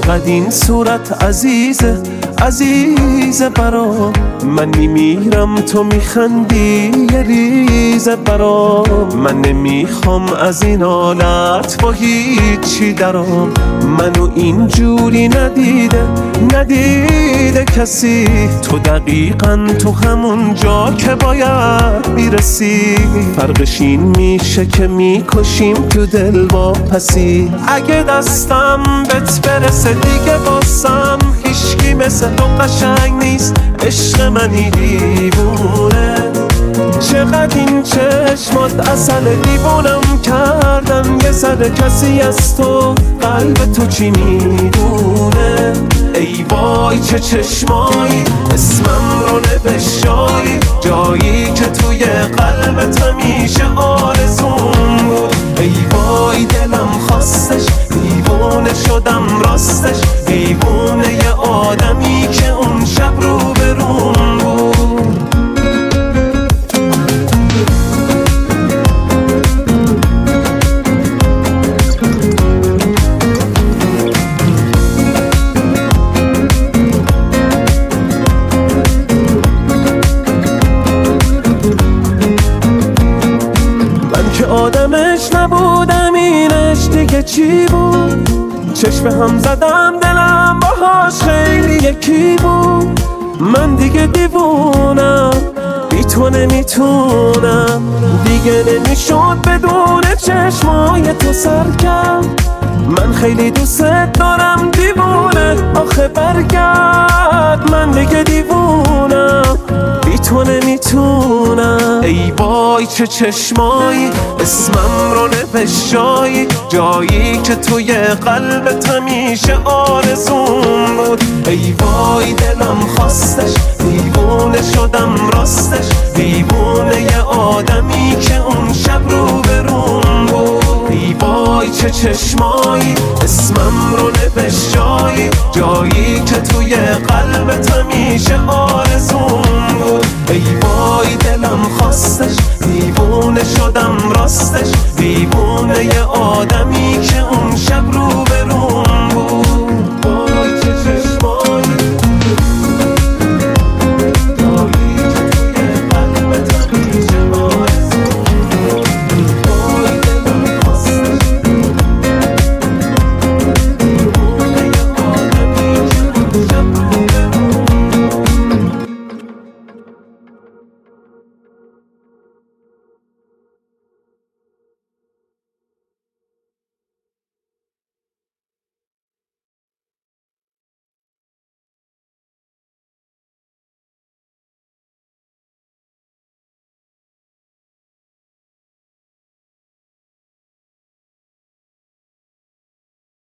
چقدر این صورت عزیزه عزیزه برام. من میمیرم تو میخندی یه ریزه برام. من نمیخوام از این حالت با هیچی درام. منو اینجوری ندیده کسی. تو دقیقاً تو همون جا که باید میرسی. فرقش این میشه که میکشیم تو دل با پسی. اگه دستم بهت برسه دیگه واسم هیچکی مثل تو قشنگ نیست. عشق منی دیوونه. چقدر این چشمات عسل دیوونم کردن. یه ذره کسی از تو قلب تو چی میدونه. ای وای چه چشمایی اسمم رو نوشتایی. جایی که توی قلبت همیشه آرزوم بود. ای وای دلم خواستش دیوونه شدم راستش. دیوونه یه آدمی که اون شب رو بروم بود. آدمش نبودم اینش دیگه چی بود. چشم هم زدم دلم باهاش خیلی یکی بود. من دیگه دیوونم بی تو نمیتونم. دیگه نمیشد بدون چشمای تو سرکم. من خیلی دوست دارم دیوونه آخه برگرد. من دیگه دیوونم بی تو نمیتونم. ای وای چه چشمایی اسمم رو نوشتایی. جایی که توی قلبت همیشه آرزوم بود. ای وای دلم خواستش دیوونه شدم راستش. دیوونه یه آدمی که اون شب رو بروم بود. ای وای چه چشمایی اسمم رو نوشتایی. جایی که توی قلبت همیشه آرزوم بود. ای وای دلم خواستش دیوونه شدم راستش. دیوونه یه آدمی که اون شب رو